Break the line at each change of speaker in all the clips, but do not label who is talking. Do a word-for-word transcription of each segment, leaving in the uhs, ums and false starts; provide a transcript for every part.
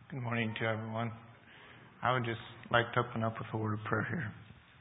Good morning to everyone. I would just like to open up with a word of prayer here.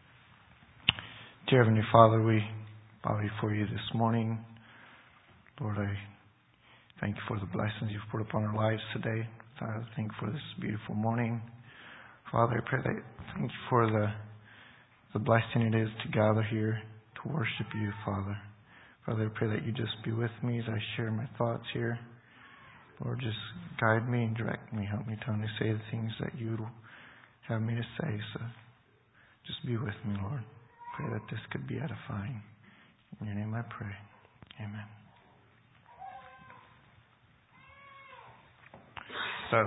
Dear Heavenly Father, we bow before you this morning. Lord, I thank you for the blessings you've put upon our lives today. I thank you for this beautiful morning. Father, I pray that thank you for the the blessing it is to gather here to worship you, Father. Father, I pray that you just be with me as I share my thoughts here. Lord, just guide me and direct me. Help me to only say the things that you have me to say. So just be with me, Lord. Pray that this could be edifying. In your name I pray. Amen. So,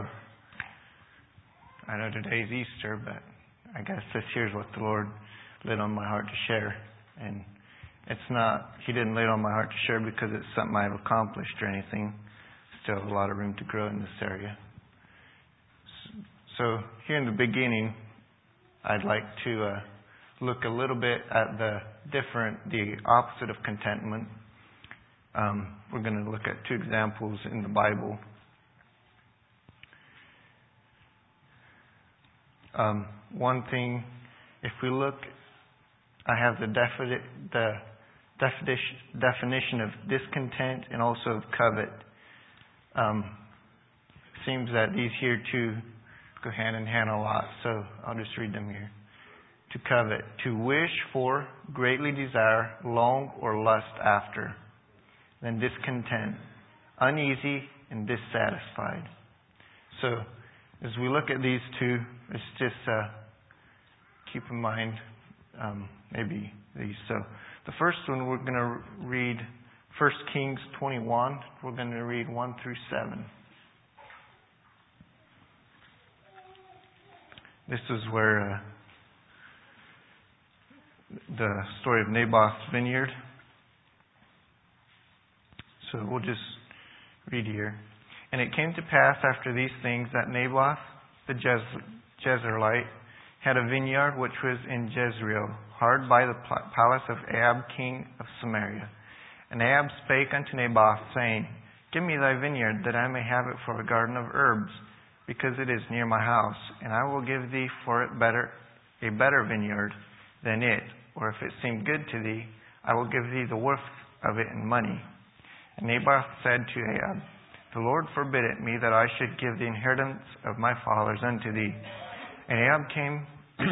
I know today's Easter, but I guess this here's what the Lord laid on my heart to share. And it's not, He didn't lay it on my heart to share because it's something I've accomplished or anything. Still have a lot of room to grow in this area. So here in the beginning, I'd like to uh, look a little bit at the different, the opposite of contentment. Um, we're going to look at two examples in the Bible. Um, one thing, if we look, I have the, defi- the definition, definition of discontent and also of covet. Um, seems that these here two go hand in hand a lot, so I'll just read them here. To covet, to wish for, greatly desire, long or lust after. Then discontent, uneasy and dissatisfied. So, as we look at these two, let's just uh, keep in mind um, maybe these. So, the first one we're going to read First Kings twenty-one. We're going to read one through seven. This is where uh, the story of Naboth's vineyard. So we'll just read here. And it came to pass after these things that Naboth the Jez- Jezreelite had a vineyard which was in Jezreel, hard by the palace of Ahab king of Samaria. And Ahab spake unto Naboth, saying, Give me thy vineyard, that I may have it for a garden of herbs, because it is near my house, and I will give thee for it better a better vineyard than it, or if it seem good to thee, I will give thee the worth of it in money. And Naboth said to Ahab, The Lord forbid it me that I should give the inheritance of my fathers unto thee. And Ahab came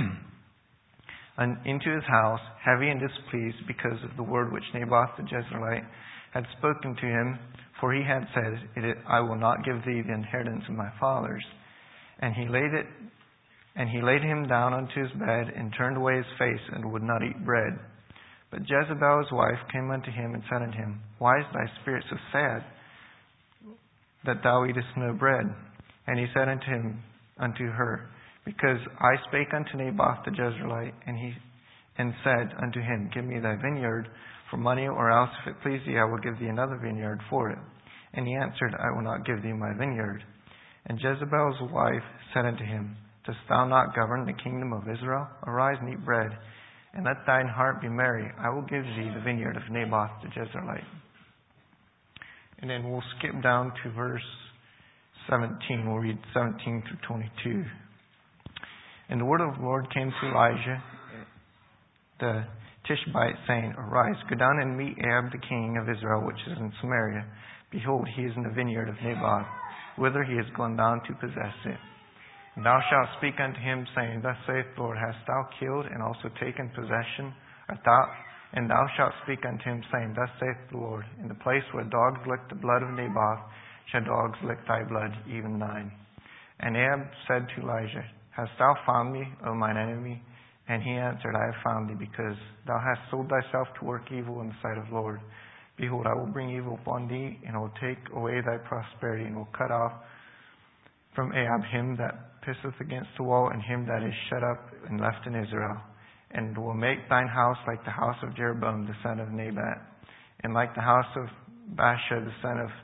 into his house, heavy and displeased, because of the word which Naboth the Jezreelite had spoken to him, for he had said, I will not give thee the inheritance of my fathers. And he laid it, and he laid him down unto his bed, and turned away his face, and would not eat bread. But Jezebel his wife came unto him, and said unto him, Why is thy spirit so sad, that thou eatest no bread? And he said unto him, unto her, Because I spake unto Naboth the Jezreelite, and he and said unto him, Give me thy vineyard for money, or else, if it please thee, I will give thee another vineyard for it. And he answered, I will not give thee my vineyard. And Jezebel's wife said unto him, Dost thou not govern the kingdom of Israel? Arise and eat bread, and let thine heart be merry. I will give thee the vineyard of Naboth the Jezreelite. And then we'll skip down to verse seventeen. We'll read seventeen through twenty-two. And the word of the Lord came to Elijah the Tishbite, saying, Arise, go down and meet Ahab the king of Israel, which is in Samaria. Behold, he is in the vineyard of Naboth, whither he is gone down to possess it. And thou shalt speak unto him, saying, Thus saith the Lord, Hast thou killed and also taken possession? Art thou? And thou shalt speak unto him, saying, Thus saith the Lord, In the place where dogs lick the blood of Naboth, shall dogs lick thy blood, even thine. And Ahab said to Elijah, Hast thou found me, O mine enemy? And he answered, I have found thee, because thou hast sold thyself to work evil in the sight of the Lord. Behold, I will bring evil upon thee, and will take away thy prosperity, and will cut off from Ahab him that pisseth against the wall, and him that is shut up and left in Israel. And will make thine house like the house of Jeroboam the son of Nebat, and like the house of Baasha the son of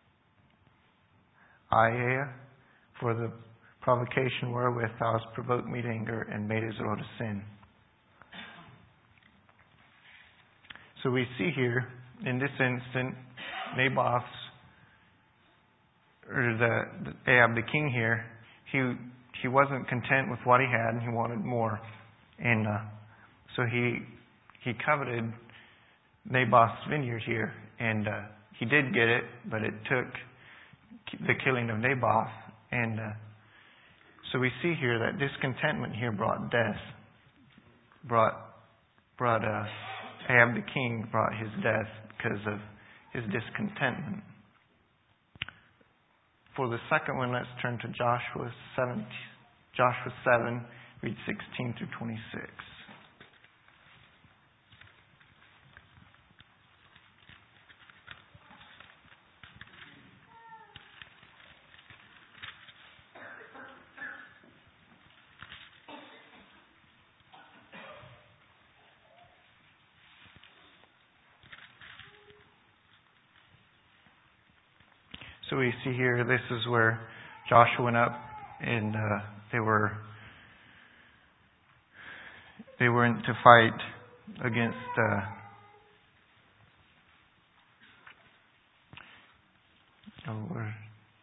Aiah, for the provocation wherewith thou hast provoked me to anger, and made Israel to sin. So we see here, in this instant, Naboth's, or the, the Ahab the king here, he he wasn't content with what he had, and he wanted more. And uh, so he he coveted Naboth's vineyard here, and uh, he did get it, but it took the killing of Naboth. And uh, so we see here that discontentment here brought death. Brought brought uh, Ahab the king brought his death because of his discontentment. For the second one, let's turn to Joshua seven. Joshua seven, read sixteen through twenty-six. So we see here, this is where Joshua went up, and uh, they were they went to fight against uh, oh, where,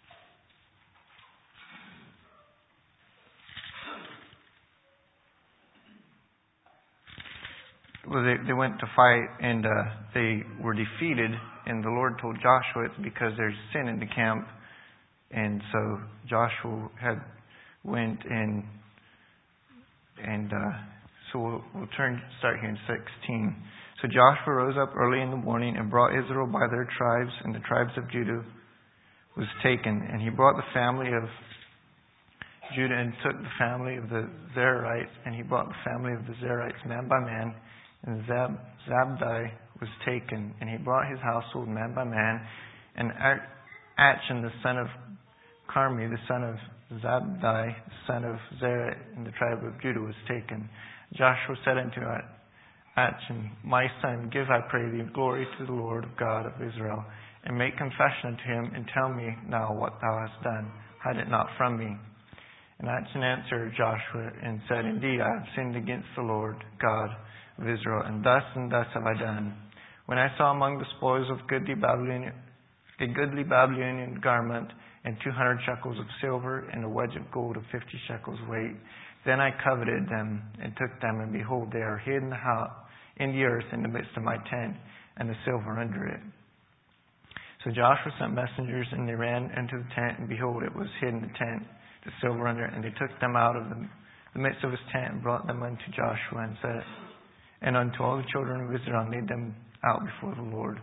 well, they they went to fight, and uh, they were defeated. And the Lord told Joshua it's because there's sin in the camp. And so Joshua had went and and uh, so we'll, we'll turn start here in sixteen. So Joshua rose up early in the morning and brought Israel by their tribes, and the tribes of Judah was taken. And he brought the family of Judah and took the family of the Zerites, and he brought the family of the Zerites man by man, and Zab, Zabdi was taken, and he brought his household man by man, and Achan the son of Carmi, the son of Zabdi, the son of Zerah, in the tribe of Judah was taken. Joshua said unto Achan, My son, give, I pray thee, glory to the Lord God of Israel, and make confession unto him, and tell me now what thou hast done. Hide it not from me. And Achan answered Joshua and said, Indeed, I have sinned against the Lord God of Israel, and thus and thus have I done. When I saw among the spoils of goodly Babylonian, a goodly Babylonian garment, and two hundred shekels of silver, and a wedge of gold of fifty shekels weight, then I coveted them, and took them, and behold, they are hid in the house, in the earth, in the midst of my tent, and the silver under it. So Joshua sent messengers, and they ran into the tent, and behold, it was hid in the tent, the silver under it, and they took them out of the, the midst of his tent, and brought them unto Joshua, and said, and unto all the children of Israel, and laid them out before the Lord.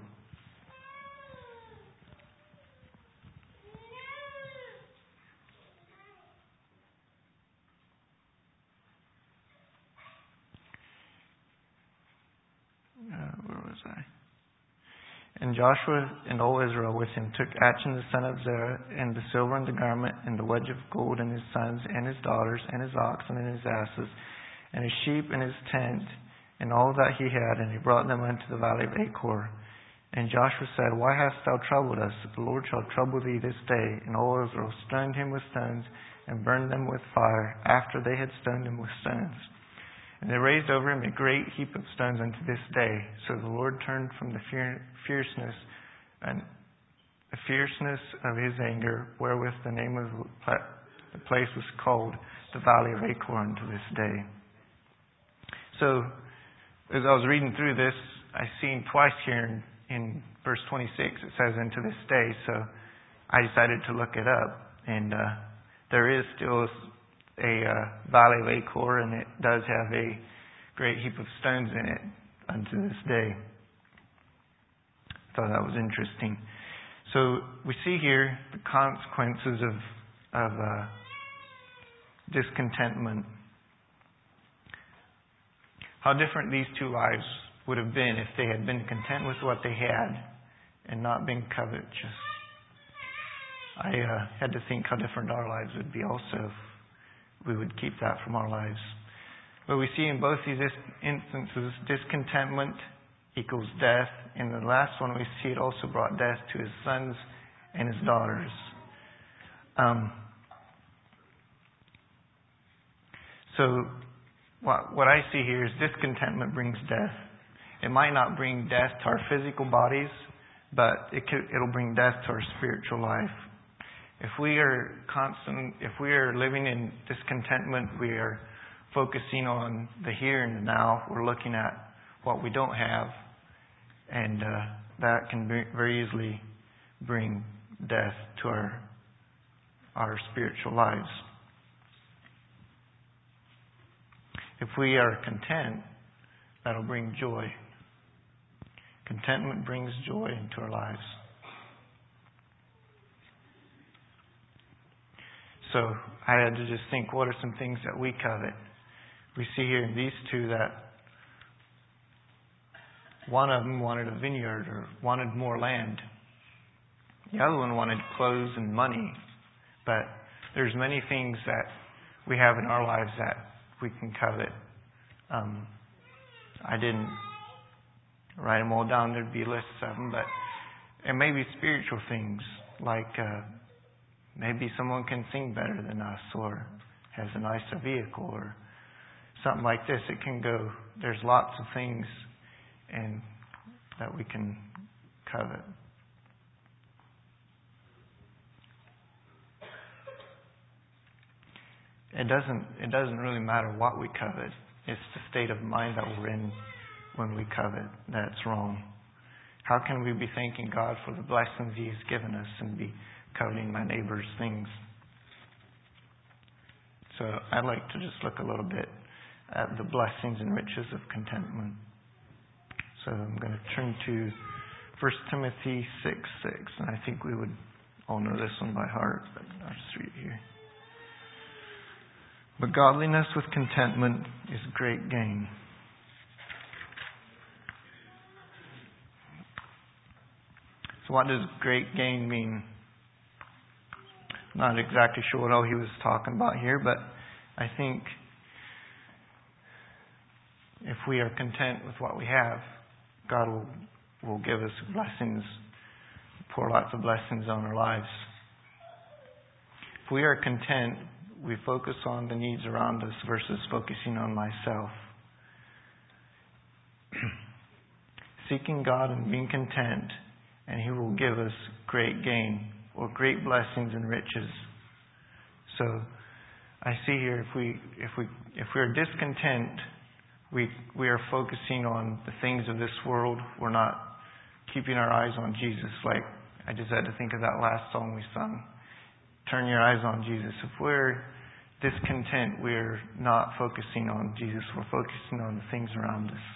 Uh, where was I? And Joshua and all Israel with him took Achan the son of Zerah, and the silver and the garment, and the wedge of gold, and his sons, and his daughters, and his oxen, and his asses, and his sheep, and his tent, and all that he had, and he brought them unto the valley of Achor. And Joshua said, Why hast thou troubled us? The Lord shall trouble thee this day. And all Israel stoned him with stones, and burned them with fire, after they had stoned him with stones. And they raised over him a great heap of stones unto this day. So the Lord turned from the fierceness and the fierceness of his anger, wherewith the name of the place was called the Valley of Achor unto this day. So, as I was reading through this, I seen twice here in, in verse twenty-six, it says, unto this day. So I decided to look it up. And uh, there is still a uh, Valley of Achor, and it does have a great heap of stones in it unto this day. Thought that was interesting. So we see here the consequences of, of uh, discontentment. How different these two lives would have been if they had been content with what they had and not been covetous. I uh, had to think how different our lives would be also if we would keep that from our lives. But we see in both these instances, discontentment equals death. In the last one, we see it also brought death to his sons and his daughters. Um, so what, what I see here is discontentment brings death. It might not bring death to our physical bodies, but it could, it'll bring death to our spiritual life. If we are constant, if we are living in discontentment, we are focusing on the here and the now. We're looking at what we don't have, and uh, that can be, very easily bring death to our our spiritual lives. If we are content, that'll bring joy. Contentment brings joy into our lives. So I had to just think, what are some things that we covet? We see here in these two that one of them wanted a vineyard or wanted more land. The other one wanted clothes and money. But there's many things that we have in our lives that we can covet. Um, I didn't write them all down. There'd be lists of them. But it may be spiritual things like uh, maybe someone can sing better than us or has a nicer vehicle or something like this. It can go. There's lots of things and that we can covet. It doesn't it doesn't really matter what we covet. It's the state of mind that we're in when we covet that's wrong. How can we be thanking God for the blessings He has given us and be coveting my neighbor's things? So I'd like to just look a little bit at the blessings and riches of contentment. So I'm going to turn to First Timothy six six, and I think we would all know this one by heart, but I'll just read it here. But godliness with contentment is great gain. So what does great gain mean? Not exactly sure what all he was talking about here, but I think if we are content with what we have, God will, will give us blessings, pour lots of blessings on our lives. If we are content, we focus on the needs around us versus focusing on myself. Seeking God and being content, and He will give us great gain or great blessings and riches. So I see here, if we if we if we are discontent, we we are focusing on the things of this world. We're not keeping our eyes on Jesus. Like I just had to think of that last song we sung. Turn your eyes on Jesus. If we're discontent, we're not focusing on Jesus. We're focusing on the things around us.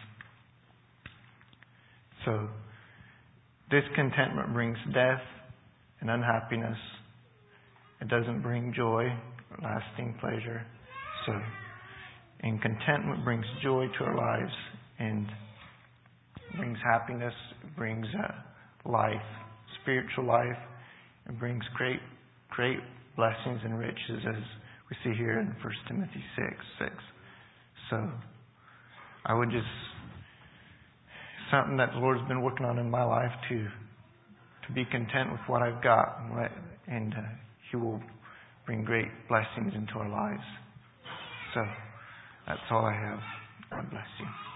So, discontentment brings death and unhappiness. It doesn't bring joy or lasting pleasure. So, and contentment brings joy to our lives and brings happiness, brings uh, life, spiritual life. It brings great Great blessings and riches, as we see here in First Timothy six six. So I would just, something that the Lord's been working on in my life to to be content with what I've got, and, what, and uh, He will bring great blessings into our lives. So that's all I have. God bless you.